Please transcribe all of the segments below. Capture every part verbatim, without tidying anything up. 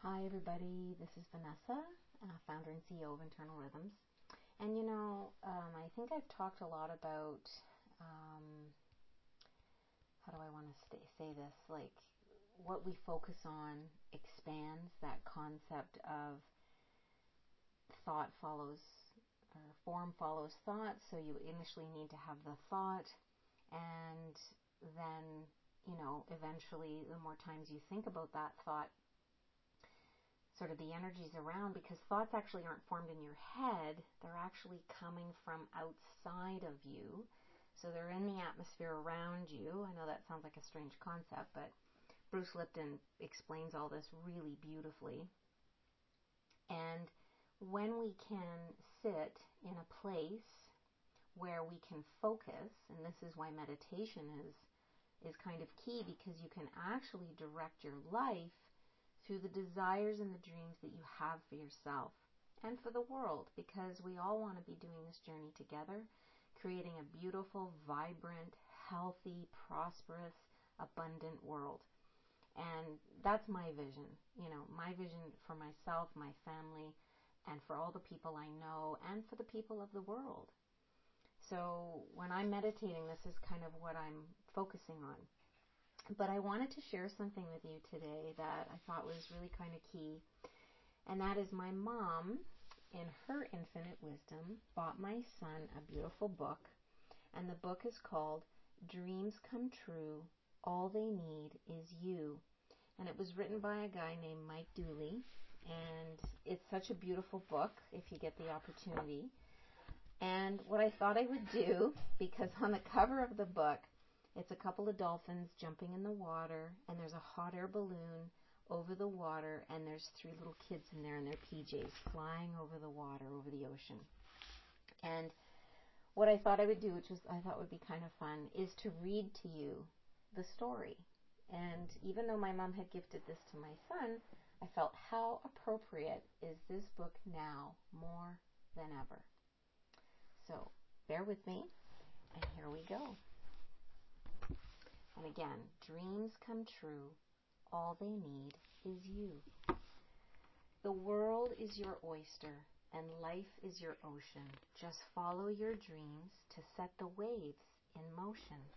Hi everybody, this is Vanessa, uh, founder and C E O of Internal Rhythms. And you know, um, I think I've talked a lot about, um, how do I want to stay, say this, like what we focus on expands that concept of thought follows, or form follows thought. So you initially need to have the thought, and then, you know, eventually the more times you think about that thought, sort of the energies around, because thoughts actually aren't formed in your head, they're actually coming from outside of you. So they're in the atmosphere around you. I know that sounds like a strange concept, but Bruce Lipton explains all this really beautifully. And when we can sit in a place where we can focus, and this is why meditation is is kind of key, because you can actually direct your life through the desires and the dreams that you have for yourself and for the world, because we all want to be doing this journey together, creating a beautiful, vibrant, healthy, prosperous, abundant world. And that's my vision, you know, my vision for myself, my family, and for all the people I know, and for the people of the world. So when I'm meditating, this is kind of what I'm focusing on. But I wanted to share something with you today that I thought was really kind of key. And that is, my mom, in her infinite wisdom, bought my son a beautiful book. And the book is called Dreams Come True, All They Need Is You. And it was written by a guy named Mike Dooley. And it's such a beautiful book if you get the opportunity. And what I thought I would do, because on the cover of the book, it's a couple of dolphins jumping in the water, and there's a hot air balloon over the water, and there's three little kids in there in their P Js flying over the water, over the ocean. And what I thought I would do, which was I thought would be kind of fun, is to read to you the story. And even though my mom had gifted this to my son, I felt, how appropriate is this book now more than ever? So bear with me, and here we go. And again, dreams come true. All they need is you. The world is your oyster, and life is your ocean. Just follow your dreams to set the waves in motion.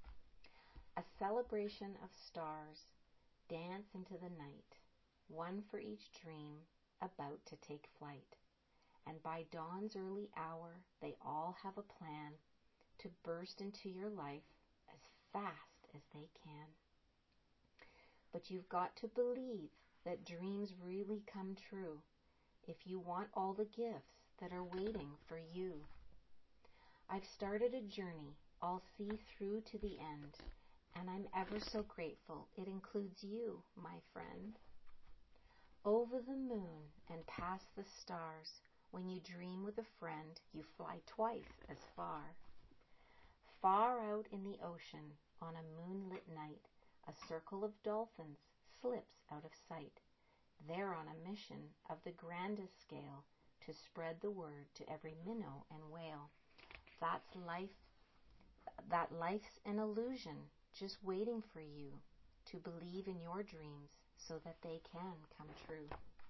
A celebration of stars dance into the night, one for each dream about to take flight. And by dawn's early hour, they all have a plan to burst into your life as fast as they can. But you've got to believe that dreams really come true if you want all the gifts that are waiting for you. I've started a journey I'll see through to the end, and I'm ever so grateful it includes you, my friend. Over the moon and past the stars, when you dream with a friend, you fly twice as far. Far out in the ocean, on a moonlit night, a circle of dolphins slips out of sight. They're on a mission of the grandest scale to spread the word to every minnow and whale. That's life, that life's an illusion, just waiting for you to believe in your dreams so that they can come true.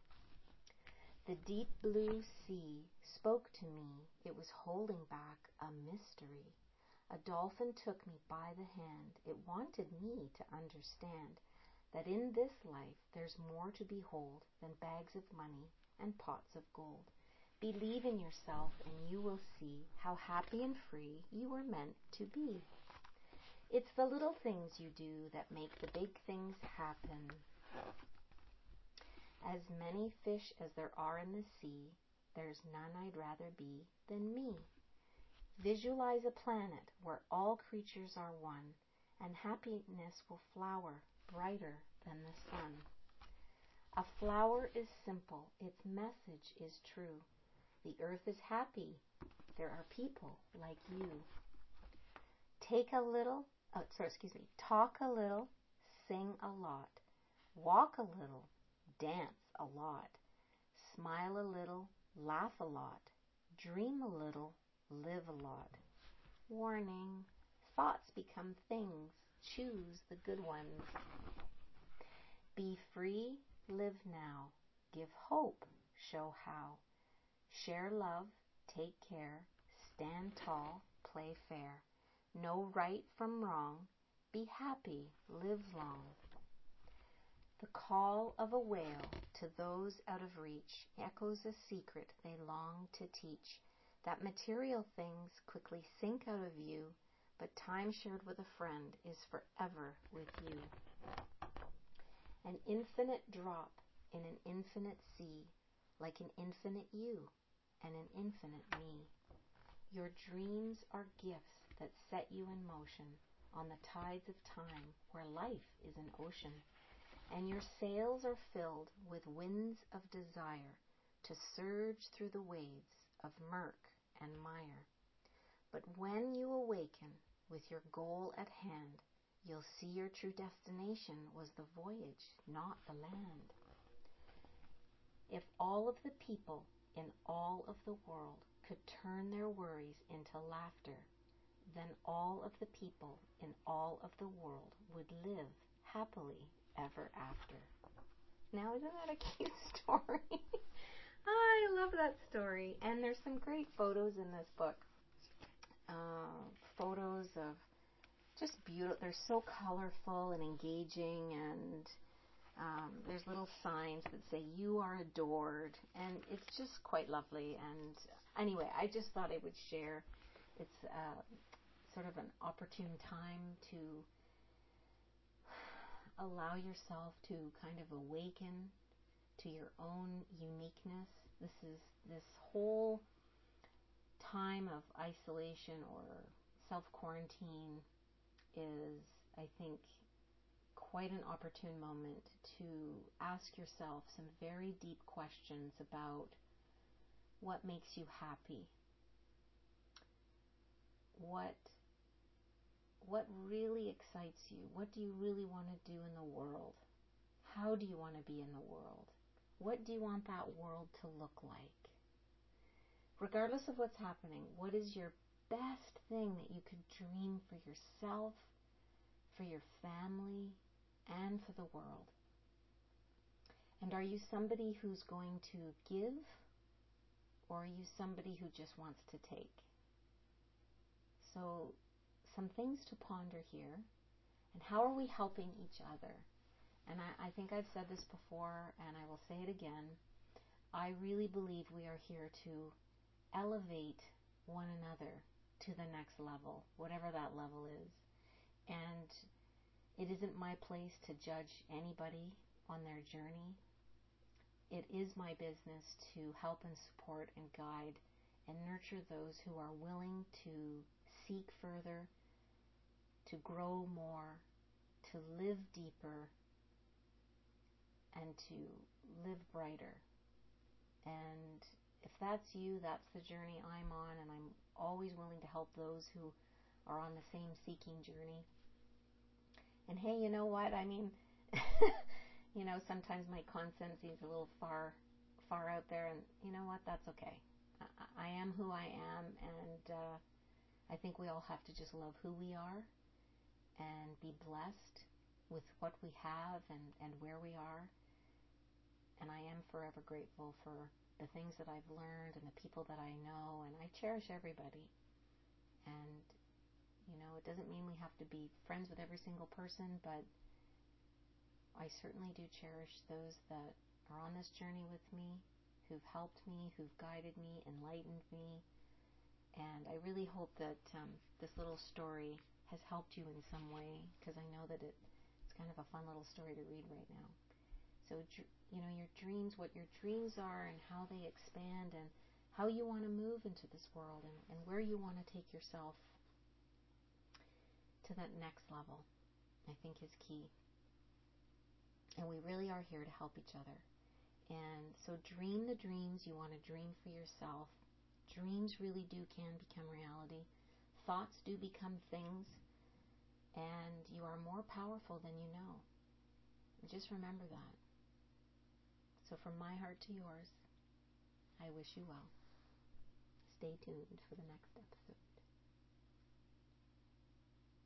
The deep blue sea spoke to me. It was holding back a mystery. A dolphin took me by the hand. It wanted me to understand that in this life there's more to behold than bags of money and pots of gold. Believe in yourself and you will see how happy and free you were meant to be. It's the little things you do that make the big things happen. As many fish as there are in the sea, there's none I'd rather be than me. Visualize a planet where all creatures are one, and happiness will flower brighter than the sun. A flower is simple, its message is true. The earth is happy, there are people like you. Take a little, oh, sorry, excuse me, talk a little, sing a lot, walk a little, dance a lot, smile a little, laugh a lot, dream a little, live a lot. Warning, thoughts become things. Choose the good ones. Be free, Live now. Give hope. Show how. Share love. Take care. Stand tall. Play fair. Know right from wrong. Be happy. Live long. The call of a whale to those out of reach echoes a secret they long to teach, that material things quickly sink out of view, but time shared with a friend is forever with you. An infinite drop in an infinite sea, like an infinite you and an infinite me. Your dreams are gifts that set you in motion on the tides of time where life is an ocean. And your sails are filled with winds of desire to surge through the waves of murk and mire. But when you awaken with your goal at hand, you'll see your true destination was the voyage, not the land. If all of the people in all of the world could turn their worries into laughter, then all of the people in all of the world would live happily ever after. Now, isn't that a cute story? I love that story. And there's some great photos in this book. Uh, photos of just beautiful. They're so colorful and engaging, and um, there's little signs that say, "You are adored." And it's just quite lovely. And anyway, I just thought I would share. It's uh, sort of an opportune time to allow yourself to kind of awaken to your own uniqueness. This is this whole time of isolation or self-quarantine is, I think, quite an opportune moment to ask yourself some very deep questions about what makes you happy. What What really excites you? What do you really want to do in the world? How do you want to be in the world? What do you want that world to look like? Regardless of what's happening, what is your best thing that you could dream for yourself, for your family, and for the world? And are you somebody who's going to give, or are you somebody who just wants to take? So, some things to ponder here, and how are we helping each other? And I, I think I've said this before, and I will say it again. I really believe we are here to elevate one another to the next level, whatever that level is. And it isn't my place to judge anybody on their journey. It is my business to help and support and guide and nurture those who are willing to seek further, to grow more, to live deeper, and to live brighter. And if that's you, that's the journey I'm on, and I'm always willing to help those who are on the same seeking journey. And hey, you know what? I mean, you know, sometimes my content seems a little far, far out there, and you know what? That's okay. I, I am who I am, and uh, I think we all have to just love who we are and be blessed with what we have and, and where we are. And I am forever grateful for the things that I've learned and the people that I know, and I cherish everybody. And, you know, it doesn't mean we have to be friends with every single person, but I certainly do cherish those that are on this journey with me, who've helped me, who've guided me, enlightened me. And I really hope that um, this little story has helped you in some way, because I know that it, it's kind of a fun little story to read right now. So, you know, your dreams, what your dreams are and how they expand and how you want to move into this world and, and where you want to take yourself to that next level, I think is key. And we really are here to help each other. And so dream the dreams you want to dream for yourself. Dreams really do can become reality. Thoughts do become things. And you are more powerful than you know. Just remember that. So from my heart to yours, I wish you well. Stay tuned for the next episode.